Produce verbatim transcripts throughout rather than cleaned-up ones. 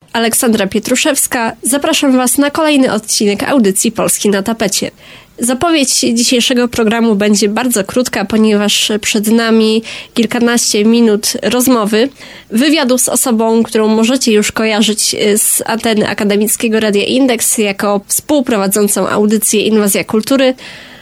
Aleksandra Pietruszewska. Zapraszam Was na kolejny odcinek audycji Polski na tapecie. Zapowiedź dzisiejszego programu będzie bardzo krótka, ponieważ przed nami kilkanaście minut rozmowy, wywiadu z osobą, którą możecie już kojarzyć z anteny Akademickiego Radia Indeks jako współprowadzącą audycję Inwazja Kultury,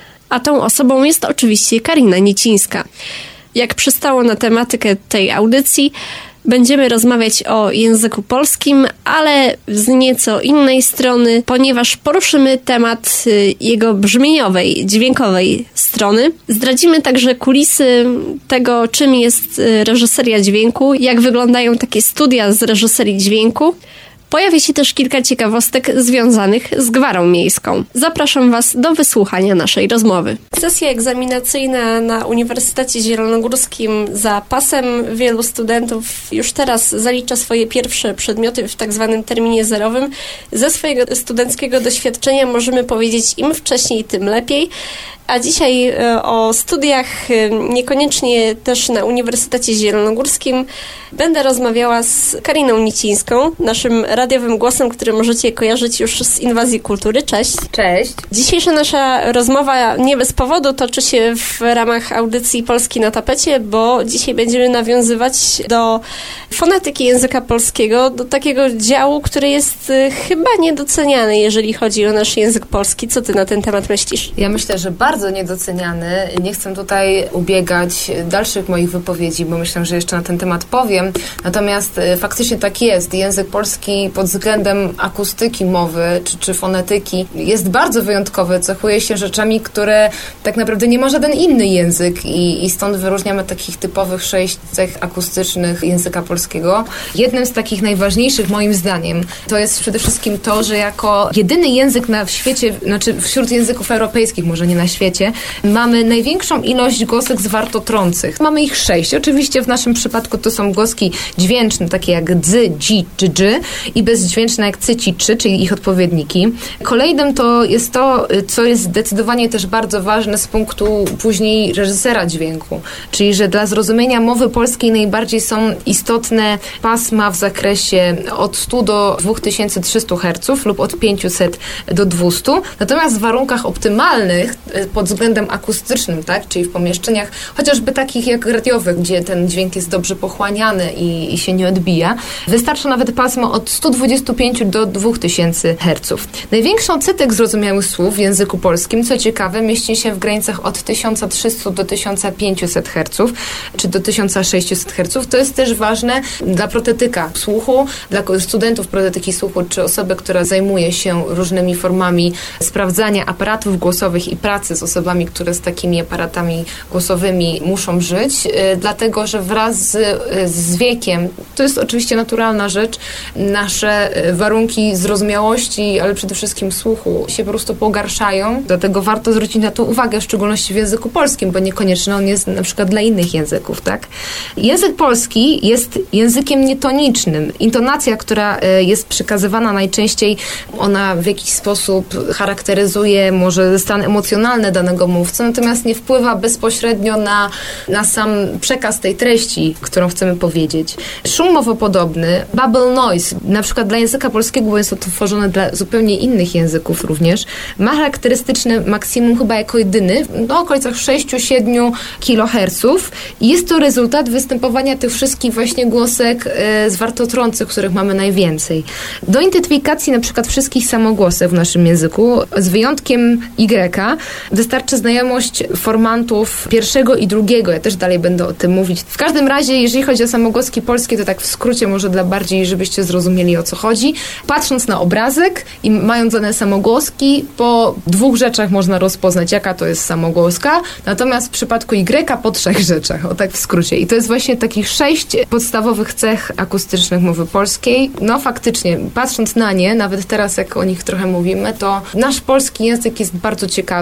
a tą osobą jest oczywiście Karina Nicińska. Jak przystało na tematykę tej audycji, będziemy rozmawiać o języku polskim, ale z nieco innej strony, ponieważ poruszymy temat jego brzmieniowej, dźwiękowej strony. Zdradzimy także kulisy tego, czym jest reżyseria dźwięku, jak wyglądają takie studia z reżyserii dźwięku. Pojawi się też kilka ciekawostek związanych z gwarą miejską. Zapraszam Was do wysłuchania naszej rozmowy. Sesja egzaminacyjna na Uniwersytecie Zielonogórskim za pasem. Wielu studentów już teraz zalicza swoje pierwsze przedmioty w tak zwanym terminie zerowym. Ze swojego studenckiego doświadczenia możemy powiedzieć, im wcześniej, tym lepiej. A dzisiaj o studiach, niekoniecznie też na Uniwersytecie Zielonogórskim, będę rozmawiała z Kariną Nicińską, naszym radiowym głosem, który możecie kojarzyć już z Inwazji Kultury. Cześć. Cześć. Dzisiejsza nasza rozmowa nie bez powodu toczy się w ramach audycji Polski na tapecie, bo dzisiaj będziemy nawiązywać do fonetyki języka polskiego, do takiego działu, który jest chyba niedoceniany, jeżeli chodzi o nasz język polski. Co ty na ten temat myślisz? Ja myślę, że bardzo bardzo niedoceniany. Nie chcę tutaj ubiegać dalszych moich wypowiedzi, bo myślę, że jeszcze na ten temat powiem. Natomiast faktycznie tak jest. Język polski pod względem akustyki mowy czy, czy fonetyki jest bardzo wyjątkowy. Cechuje się rzeczami, które tak naprawdę nie ma żaden inny język i, i stąd wyróżniamy takich typowych sześć cech akustycznych języka polskiego. Jednym z takich najważniejszych moim zdaniem to jest przede wszystkim to, że jako jedyny język na w świecie, znaczy wśród języków europejskich, może nie na świecie, mamy największą ilość głosek zwartotrących. Mamy ich sześć. Oczywiście w naszym przypadku to są głoski dźwięczne, takie jak dzy, dzi, dży, dży i bezdźwięczne jak cy, ci, czy, czyli ich odpowiedniki. Kolejnym to jest to, co jest zdecydowanie też bardzo ważne z punktu później reżysera dźwięku, czyli że dla zrozumienia mowy polskiej najbardziej są istotne pasma w zakresie od stu do dwa tysiące trzysta herców lub od pięćset do dwustu. Natomiast w warunkach optymalnych pod względem akustycznym, tak, czyli w pomieszczeniach chociażby takich jak radiowych, gdzie ten dźwięk jest dobrze pochłaniany i, i się nie odbija, wystarcza nawet pasmo od stu dwudziestu pięciu do dwóch tysięcy herców. Największy odsetek zrozumiałych słów w języku polskim, co ciekawe, mieści się w granicach od tysiąc trzysta do tysiąc pięćset herców, czy do tysiąc sześćset herców. To jest też ważne dla protetyka słuchu, dla studentów protetyki słuchu, czy osoby, która zajmuje się różnymi formami sprawdzania aparatów głosowych i pracy z osobami, które z takimi aparatami głosowymi muszą żyć, yy, dlatego, że wraz z, yy, z wiekiem, to jest oczywiście naturalna rzecz, nasze yy, warunki zrozumiałości, ale przede wszystkim słuchu się po prostu pogarszają, dlatego warto zwrócić na to uwagę, w szczególności w języku polskim, bo niekoniecznie on jest na przykład dla innych języków, tak? Język polski jest językiem nietonicznym. Intonacja, która yy, jest przekazywana najczęściej, ona w jakiś sposób charakteryzuje może stan emocjonalny danego mówcy, natomiast nie wpływa bezpośrednio na, na sam przekaz tej treści, którą chcemy powiedzieć. Szum mowopodobny, bubble noise, na przykład dla języka polskiego, bo jest to tworzone dla zupełnie innych języków również, ma charakterystyczne maksimum chyba jako jedyny w okolicach sześć do siedmiu kiloherców i jest to rezultat występowania tych wszystkich właśnie głosek e, zwartotrących, których mamy najwięcej. Do identyfikacji na przykład wszystkich samogłosek w naszym języku, z wyjątkiem Y, wystarczy znajomość formantów pierwszego i drugiego. Ja też dalej będę o tym mówić. W każdym razie, jeżeli chodzi o samogłoski polskie, to tak w skrócie może dla bardziej, żebyście zrozumieli, o co chodzi. Patrząc na obrazek i mając dane samogłoski, po dwóch rzeczach można rozpoznać, jaka to jest samogłoska. Natomiast w przypadku Y po trzech rzeczach. O tak w skrócie. I to jest właśnie takich sześć podstawowych cech akustycznych mowy polskiej. No faktycznie, patrząc na nie, nawet teraz jak o nich trochę mówimy, to nasz polski język jest bardzo ciekawy.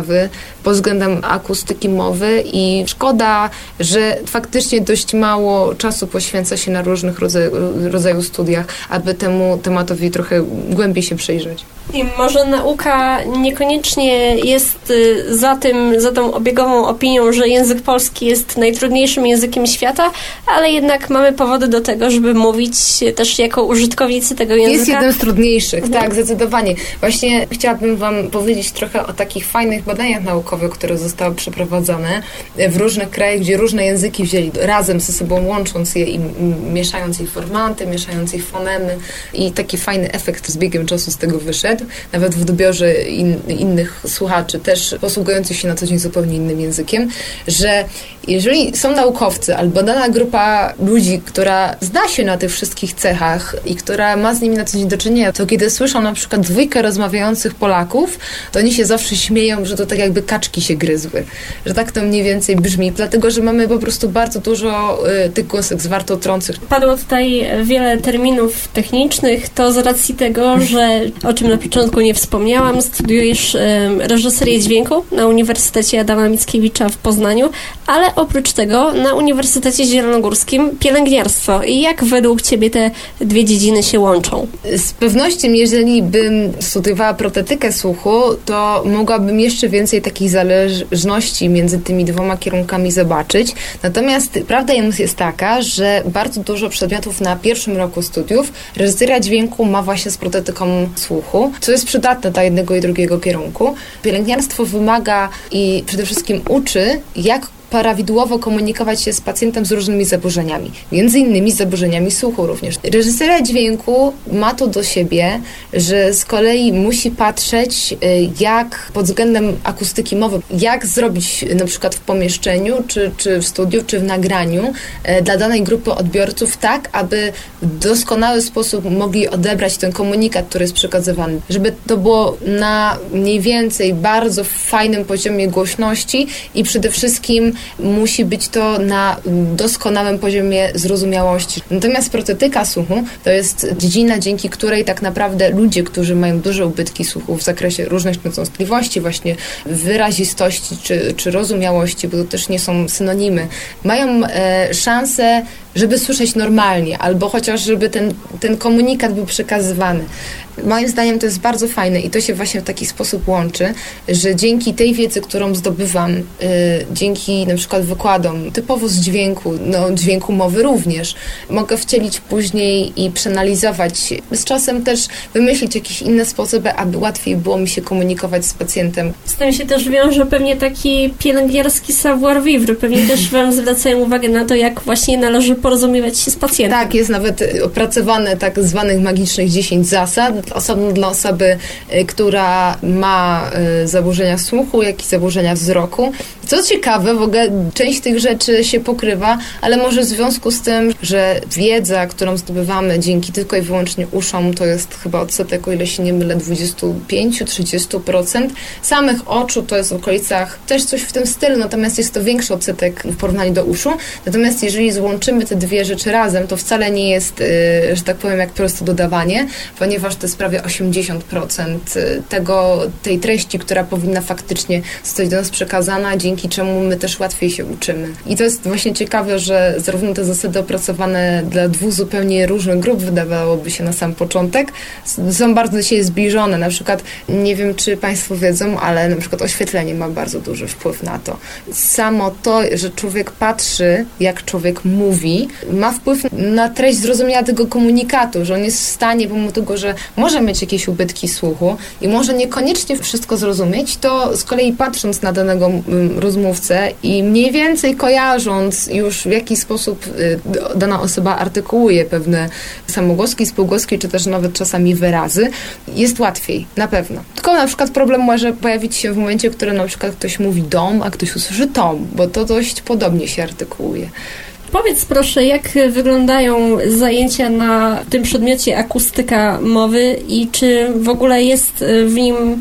pod względem akustyki mowy i szkoda, że faktycznie dość mało czasu poświęca się na różnych rodzaju, rodzaju studiach, aby temu tematowi trochę głębiej się przyjrzeć. I może nauka niekoniecznie jest za tym, za tą obiegową opinią, że język polski jest najtrudniejszym językiem świata, ale jednak mamy powody do tego, żeby mówić też jako użytkownicy tego języka. Jest jednym z trudniejszych, mhm. tak, zdecydowanie. Właśnie chciałabym Wam powiedzieć trochę o takich fajnych badaniach naukowych, które zostały przeprowadzone w różnych krajach, gdzie różne języki wzięli razem ze sobą, łącząc je i mieszając ich formaty, mieszając ich fonemy i taki fajny efekt z biegiem czasu z tego wyszedł. Nawet w odbiorze in, innych słuchaczy, też posługujących się na co dzień zupełnie innym językiem, że jeżeli są naukowcy albo dana grupa ludzi, która zna się na tych wszystkich cechach i która ma z nimi na co dzień do czynienia, to kiedy słyszą na przykład dwójkę rozmawiających Polaków, to oni się zawsze śmieją, że to tak jakby kaczki się gryzły. Że tak to mniej więcej brzmi, dlatego, że mamy po prostu bardzo dużo y, tych głosek zwartotrących. Padło tutaj wiele terminów technicznych, to z racji tego, że o czym na początku nie wspomniałam, studiujesz y, reżyserię dźwięku na Uniwersytecie Adama Mickiewicza w Poznaniu, ale oprócz tego na Uniwersytecie Zielonogórskim pielęgniarstwo. I jak według Ciebie te dwie dziedziny się łączą? Z pewnością, jeżeli bym studiowała protetykę słuchu, to mogłabym jeszcze więcej takich zależności między tymi dwoma kierunkami zobaczyć. Natomiast prawda jest taka, że bardzo dużo przedmiotów na pierwszym roku studiów reżyseria dźwięku ma właśnie z protetyką słuchu, co jest przydatne dla jednego i drugiego kierunku. Pielęgniarstwo wymaga i przede wszystkim uczy, jak prawidłowo komunikować się z pacjentem z różnymi zaburzeniami, między innymi z zaburzeniami słuchu również. Reżyseria dźwięku ma to do siebie, że z kolei musi patrzeć, jak pod względem akustyki mowy, jak zrobić na przykład w pomieszczeniu, czy, czy w studiu, czy w nagraniu dla danej grupy odbiorców tak, aby w doskonały sposób mogli odebrać ten komunikat, który jest przekazywany. Żeby to było na mniej więcej bardzo fajnym poziomie głośności i przede wszystkim musi być to na doskonałym poziomie zrozumiałości. Natomiast protetyka słuchu to jest dziedzina, dzięki której tak naprawdę ludzie, którzy mają duże ubytki słuchu w zakresie różnych częstotliwości, właśnie wyrazistości czy, czy rozumiałości, bo to też nie są synonimy, mają e, szansę, żeby słyszeć normalnie, albo chociaż żeby ten, ten komunikat był przekazywany. Moim zdaniem to jest bardzo fajne i to się właśnie w taki sposób łączy, że dzięki tej wiedzy, którą zdobywam, yy, dzięki na przykład wykładom typowo z dźwięku, no dźwięku mowy również, mogę wcielić później i przeanalizować, z czasem też wymyślić jakieś inne sposoby, aby łatwiej było mi się komunikować z pacjentem. Z tym się też wiąże pewnie taki pielęgniarski savoir-vivre. Pewnie też Wam zwracają uwagę na to, jak właśnie należy porozumiewać się z pacjentem. Tak, jest nawet opracowane tak zwanych magicznych dziesięć zasad, osobno dla osoby, która ma zaburzenia słuchu, jak i zaburzenia wzroku. Co ciekawe, w ogóle część tych rzeczy się pokrywa, ale może w związku z tym, że wiedza, którą zdobywamy dzięki tylko i wyłącznie uszom, to jest chyba odsetek, o ile się nie mylę, dwadzieścia pięć do trzydziestu procent. Samych oczu to jest w okolicach też coś w tym stylu, natomiast jest to większy odsetek w porównaniu do uszu. Natomiast jeżeli złączymy te dwie rzeczy razem, to wcale nie jest, że tak powiem, jak proste dodawanie, ponieważ to jest prawie osiemdziesiąt procent tego, tej treści, która powinna faktycznie zostać do nas przekazana, dzięki czemu my też łatwiej się uczymy. I to jest właśnie ciekawe, że zarówno te zasady opracowane dla dwóch zupełnie różnych grup, wydawałoby się na sam początek, są bardzo do siebie zbliżone. Na przykład, nie wiem, czy Państwo wiedzą, ale na przykład oświetlenie ma bardzo duży wpływ na to. Samo to, że człowiek patrzy, jak człowiek mówi, ma wpływ na treść zrozumienia tego komunikatu, że on jest w stanie, pomimo tego, że może mieć jakieś ubytki słuchu i może niekoniecznie wszystko zrozumieć, to z kolei patrząc na danego rozmówcę i mniej więcej kojarząc już w jaki sposób dana osoba artykułuje pewne samogłoski, spółgłoski, czy też nawet czasami wyrazy, jest łatwiej, na pewno. Tylko na przykład problem może pojawić się w momencie, w którym na przykład ktoś mówi dom, a ktoś usłyszy tom, bo to dość podobnie się artykułuje. Powiedz proszę, jak wyglądają zajęcia na tym przedmiocie akustyka mowy i czy w ogóle jest w nim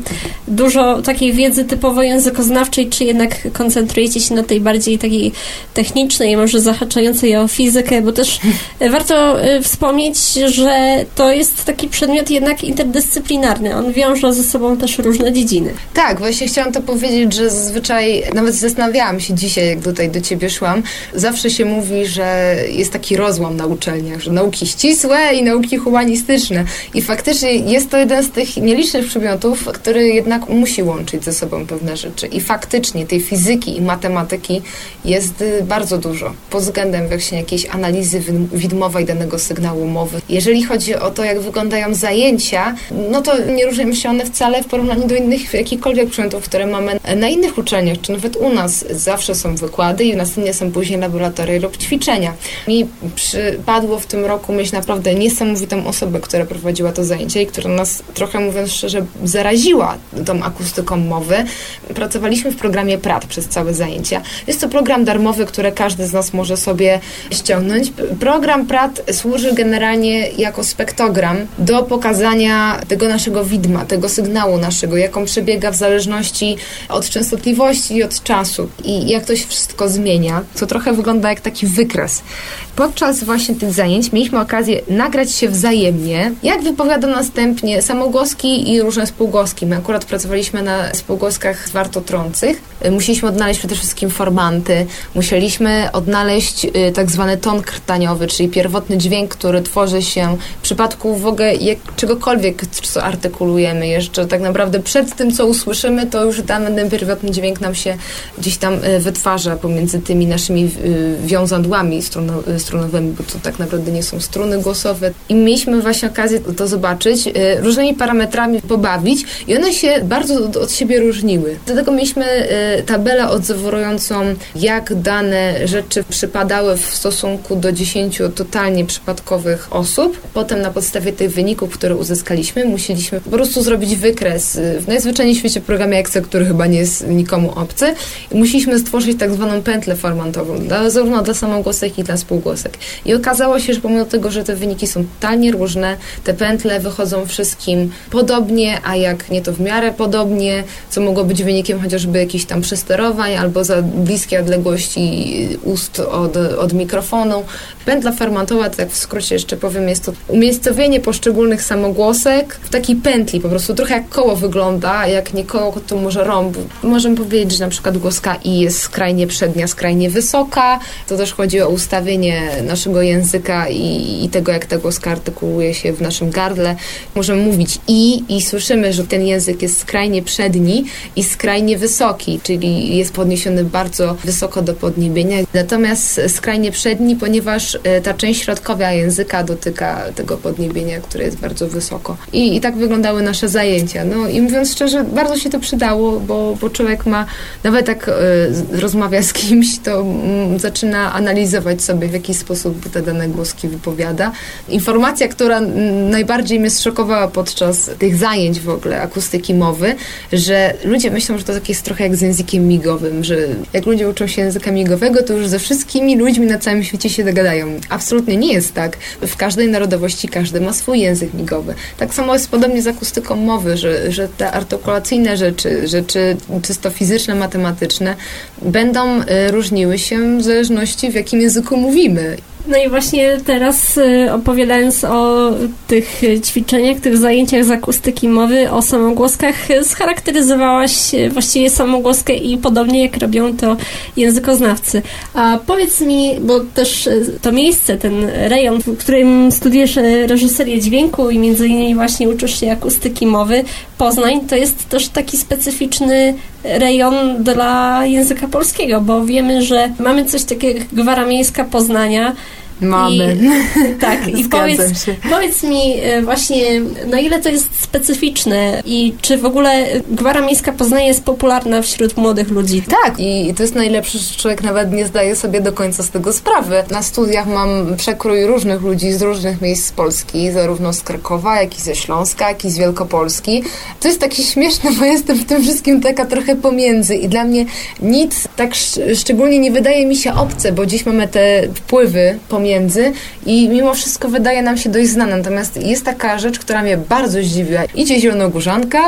dużo takiej wiedzy typowo językoznawczej, czy jednak koncentrujecie się na tej bardziej takiej technicznej, może zahaczającej o fizykę, bo też warto wspomnieć, że to jest taki przedmiot jednak interdyscyplinarny. On wiąże ze sobą też różne dziedziny. Tak, właśnie chciałam to powiedzieć, że zazwyczaj, nawet zastanawiałam się dzisiaj, jak tutaj do ciebie szłam, zawsze się mówi, że jest taki rozłam na uczelniach, że nauki ścisłe i nauki humanistyczne. I faktycznie jest to jeden z tych nielicznych przedmiotów, który jednak musi łączyć ze sobą pewne rzeczy. I faktycznie tej fizyki i matematyki jest bardzo dużo. Pod względem właśnie jakiejś analizy widmowej danego sygnału mowy. Jeżeli chodzi o to, jak wyglądają zajęcia, no to nie różnią się one wcale w porównaniu do innych jakichkolwiek przedmiotów, które mamy na innych uczelniach, czy nawet u nas. Zawsze są wykłady i następnie są później laboratoria lub ćwiczenia. Mi przypadło w tym roku mieć naprawdę niesamowitą osobę, która prowadziła to zajęcie i która nas trochę, mówiąc szczerze, zaraziła tą akustyką mowy. Pracowaliśmy w programie P R A T przez całe zajęcia. Jest to program darmowy, który każdy z nas może sobie ściągnąć. Program P R A T służy generalnie jako spektrogram do pokazania tego naszego widma, tego sygnału naszego, jak on przebiega w zależności od częstotliwości i od czasu i jak to się wszystko zmienia. To trochę wygląda jak taki wykres. Podczas właśnie tych zajęć mieliśmy okazję nagrać się wzajemnie, jak wypowiada następnie samogłoski i różne spółgłoski. My akurat pracowaliśmy na spółgłoskach zwartotrących. Musieliśmy odnaleźć przede wszystkim formanty, musieliśmy odnaleźć y, tak zwany ton krtaniowy, czyli pierwotny dźwięk, który tworzy się w przypadku w ogóle jak, czegokolwiek, co artykulujemy. Jeszcze tak naprawdę przed tym, co usłyszymy, to już dany ten pierwotny dźwięk nam się gdzieś tam y, wytwarza pomiędzy tymi naszymi y, wiązadłami struno, y, strunowymi, bo to tak naprawdę nie są struny głosowe. I mieliśmy właśnie okazję to zobaczyć, y, różnymi parametrami pobawić i one się bardzo od, od siebie różniły. Do tego mieliśmy y, tabelę odzorołującą, jak dane rzeczy przypadały w stosunku do dziesięciu totalnie przypadkowych osób. Potem na podstawie tych wyników, które uzyskaliśmy, musieliśmy po prostu zrobić wykres w najzwyczajniej w świecie programie Excel, który chyba nie jest nikomu obcy. I musieliśmy stworzyć tak zwaną pętlę formantową, dla, zarówno dla samogłosek, jak i dla spółgłosek. I okazało się, że pomimo tego, że te wyniki są totalnie różne, te pętle wychodzą wszystkim podobnie, a jak nie to w miarę podobnie, co mogło być wynikiem chociażby jakichś tam przesterowań albo za bliskie odległości ust od, od mikrofonu. Pętla formantowa, tak w skrócie jeszcze powiem, jest to umiejscowienie poszczególnych samogłosek w takiej pętli, po prostu trochę jak koło wygląda, jak nie koło, to może rąb. Możemy powiedzieć, że na przykład głoska I jest skrajnie przednia, skrajnie wysoka. To też chodzi o ustawienie naszego języka i, i tego, jak ta głoska artykułuje się w naszym gardle. Możemy mówić I i słyszymy, że ten język jest skrajnie przedni i skrajnie wysoki, czyli jest podniesiony bardzo wysoko do podniebienia. Natomiast skrajnie przedni, ponieważ ta część środkowa języka dotyka tego podniebienia, które jest bardzo wysoko. I, i tak wyglądały nasze zajęcia. No i mówiąc szczerze, bardzo się to przydało, bo, bo człowiek ma, nawet jak y, rozmawia z kimś, to mm, zaczyna analizować sobie, w jaki sposób te dane głoski wypowiada. Informacja, która m, najbardziej mnie zszokowała podczas tych zajęć w ogóle akustyki mowy, że ludzie myślą, że to tak jest trochę jak z językiem migowym, że jak ludzie uczą się języka migowego, to już ze wszystkimi ludźmi na całym świecie się dogadają. Absolutnie nie jest tak. W każdej narodowości każdy ma swój język migowy. Tak samo jest podobnie z akustyką mowy, że, że te artykulacyjne rzeczy, rzeczy czysto fizyczne, matematyczne będą y, różniły się w zależności, w jakim języku mówimy. No i właśnie teraz opowiadając o tych ćwiczeniach, tych zajęciach z akustyki mowy, o samogłoskach, scharakteryzowałaś właściwie samogłoskę i podobnie jak robią to językoznawcy. A powiedz mi, bo też to miejsce, ten rejon, w którym studiujesz reżyserię dźwięku i między innymi właśnie uczysz się akustyki mowy, Poznań, to jest też taki specyficzny rejon dla języka polskiego, bo wiemy, że mamy coś takiego jak Gwara Miejska Poznania. Mamy. I, tak, i powiedz, się. powiedz mi właśnie, na ile to jest specyficzne i czy w ogóle Gwara Miejska Poznania jest popularna wśród młodych ludzi? Tak, i to jest najlepsze, że człowiek nawet nie zdaje sobie do końca z tego sprawy. Na studiach mam przekrój różnych ludzi z różnych miejsc z Polski, zarówno z Krakowa, jak i ze Śląska, jak i z Wielkopolski. To jest takie śmieszne, bo jestem w tym wszystkim taka trochę pomiędzy i dla mnie nic tak sz- szczególnie nie wydaje mi się obce, bo dziś mamy te wpływy pomiędzy Między i mimo wszystko wydaje nam się dość znane. Natomiast jest taka rzecz, która mnie bardzo zdziwiła. Idzie zielonogórzanka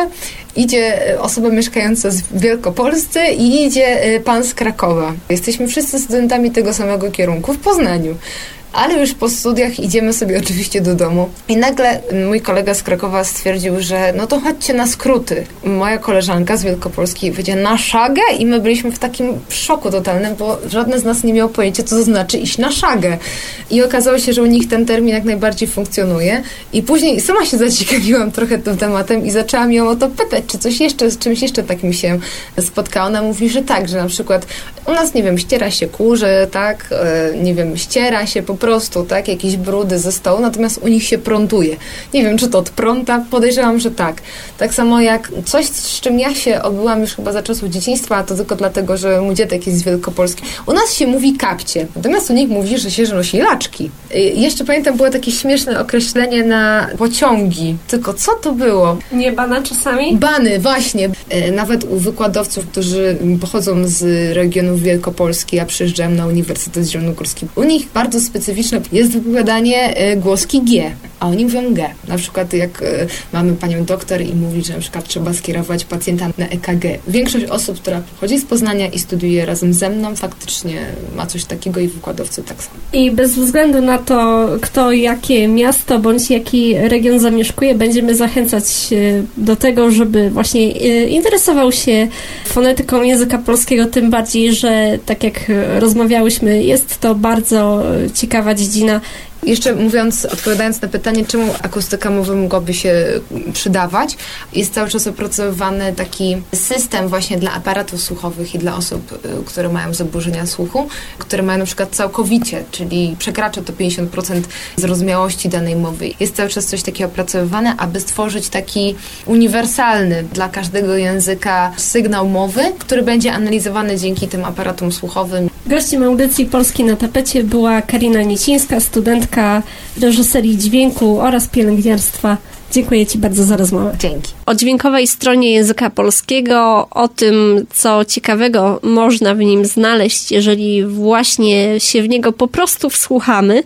Idzie osoba mieszkająca w Wielkopolsce i idzie pan z Krakowa. Jesteśmy wszyscy studentami tego samego kierunku w Poznaniu. Ale już po studiach idziemy sobie oczywiście do domu i nagle mój kolega z Krakowa stwierdził, że no to chodźcie na skróty. Moja koleżanka z Wielkopolski powiedziała na szagę i my byliśmy w takim szoku totalnym, bo żadne z nas nie miało pojęcia, co to znaczy iść na szagę. I okazało się, że u nich ten termin jak najbardziej funkcjonuje i później sama się zaciekawiłam trochę tym tematem i zaczęłam ją o to pytać, czy coś jeszcze, z czymś jeszcze takim się spotkała. Ona mówi, że tak, że na przykład u nas, nie wiem, ściera się kurze, tak, nie wiem, ściera się po prostu, tak, jakieś brudy ze stołu, natomiast u nich się prąduje. Nie wiem, czy to od prąta, podejrzewam, że tak. Tak samo jak coś, z czym ja się obyłam już chyba za czasów dzieciństwa, a to tylko dlatego, że mój dziadek jest z Wielkopolski. U nas się mówi kapcie, natomiast u nich mówi, że się nosi laczki. I jeszcze pamiętam, było takie śmieszne określenie na pociągi. Tylko co to było? Nie bana czasami? Bany, właśnie. Nawet u wykładowców, którzy pochodzą z regionów Wielkopolski, a przyjeżdżają na Uniwersytet Zielonogórski. U nich bardzo specyficzne jest wypowiadanie głoski G, a oni mówią G. Na przykład jak mamy panią doktor i mówi, że na przykład trzeba skierować pacjenta na E K G. Większość osób, która pochodzi z Poznania i studiuje razem ze mną, faktycznie ma coś takiego i wykładowcy tak samo. I bez względu na to, kto jakie miasto bądź jaki region zamieszkuje, będziemy zachęcać do tego, żeby właśnie interesował się fonetyką języka polskiego, tym bardziej, że tak jak rozmawiałyśmy, jest to bardzo ciekawa dziedzina. Jeszcze mówiąc, odpowiadając na pytanie, czemu akustyka mowy mogłaby się przydawać, jest cały czas opracowywany taki system właśnie dla aparatów słuchowych i dla osób, które mają zaburzenia słuchu, które mają na przykład całkowicie, czyli przekracza to pięćdziesiąt procent zrozumiałości danej mowy. Jest cały czas coś takiego opracowywane, aby stworzyć taki uniwersalny dla każdego języka sygnał mowy, który będzie analizowany dzięki tym aparatom słuchowym. Gościem audycji Polski na tapecie była Karina Niecińska, studentka reżyserii dźwięku oraz pielęgniarstwa. Dziękuję Ci bardzo za rozmowę. Dzięki. O dźwiękowej stronie języka polskiego, o tym, co ciekawego można w nim znaleźć, jeżeli właśnie się w niego po prostu wsłuchamy,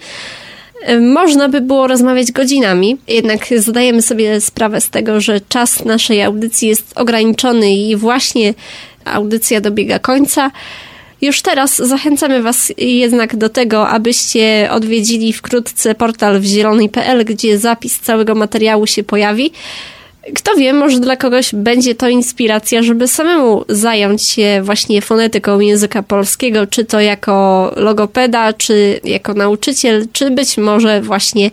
można by było rozmawiać godzinami, jednak zdajemy sobie sprawę z tego, że czas naszej audycji jest ograniczony i właśnie audycja dobiega końca. Już teraz zachęcamy Was jednak do tego, abyście odwiedzili wkrótce portal wzielony kropka p l, gdzie zapis całego materiału się pojawi. Kto wie, może dla kogoś będzie to inspiracja, żeby samemu zająć się właśnie fonetyką języka polskiego, czy to jako logopeda, czy jako nauczyciel, czy być może właśnie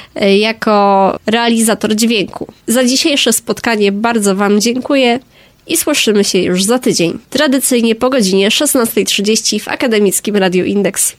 jako realizator dźwięku. Za dzisiejsze spotkanie bardzo Wam dziękuję i słyszymy się już za tydzień. Tradycyjnie po godzinie szesnasta trzydzieści w Akademickim Radiu Indeks.